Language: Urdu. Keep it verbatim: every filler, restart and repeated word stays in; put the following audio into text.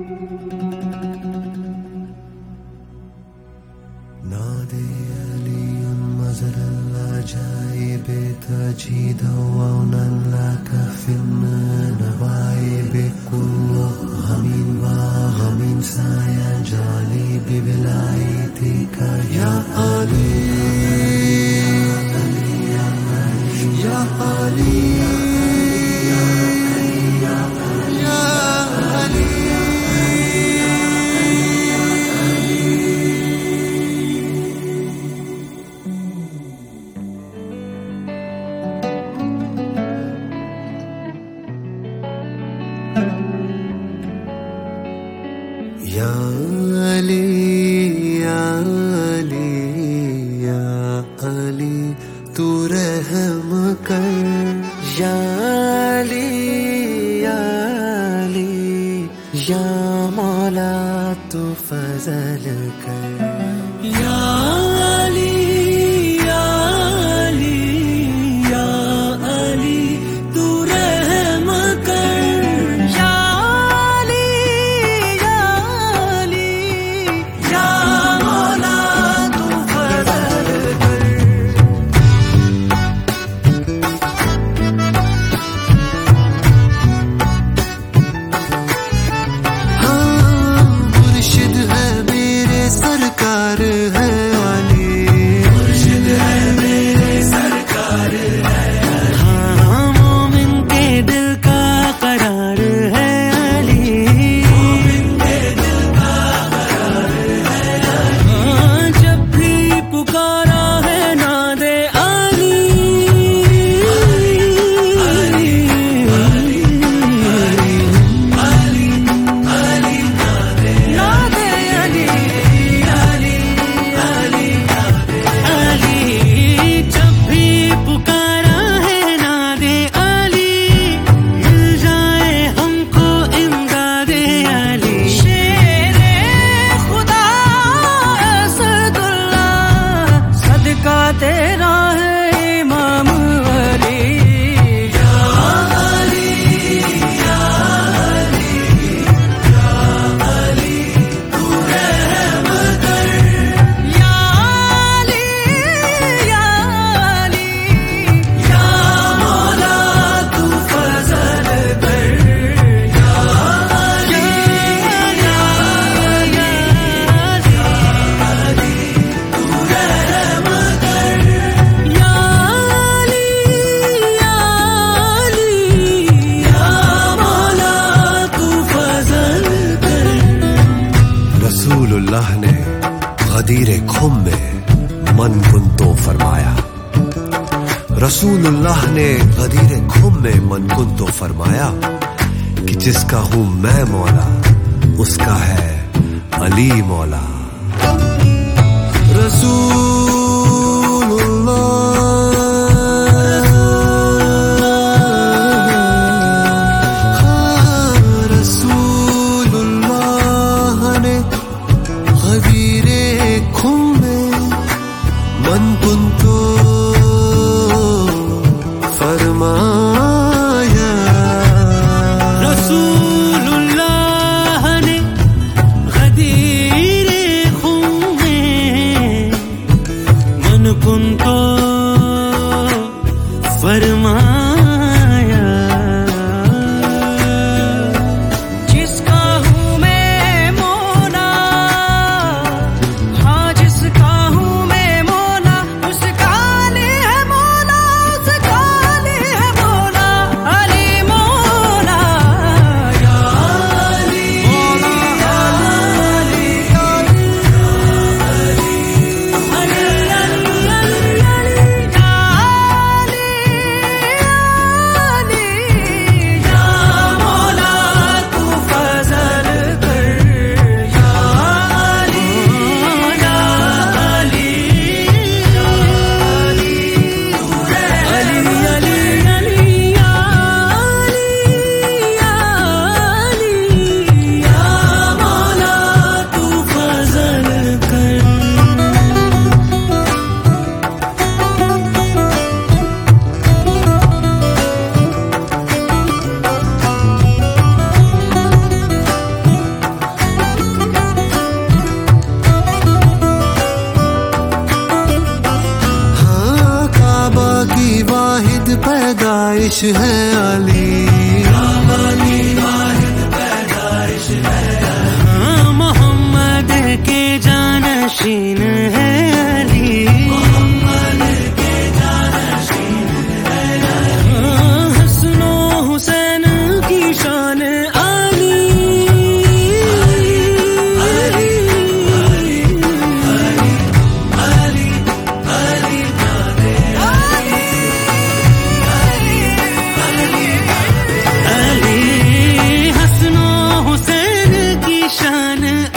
نادي علي مزر العجائب تجد وونا لك في النوائب كل غم وغم سينجلي بولايتك يا علي يا علي یا علی یا علی یا علی تو رحم کر یا علی یا علی یا مولا تو فضل کر یا علی یا علی یا علی تو رحم کر اللہ نے غدیر خم میں من کن تو فرمایا، رسول اللہ نے غدیر خم میں من کن تو فرمایا کہ جس کا ہوں میں مولا اس کا ہے علی مولا. رسول اللہ پیدائش ہے علی، پیدائش ہے ہاں محمد کے جانشین ہے علی، محمد کے جانشین ہے علی، حسن و حسین کی شان علی، علی علی علی علی جانے علی حسن و حسین کی شان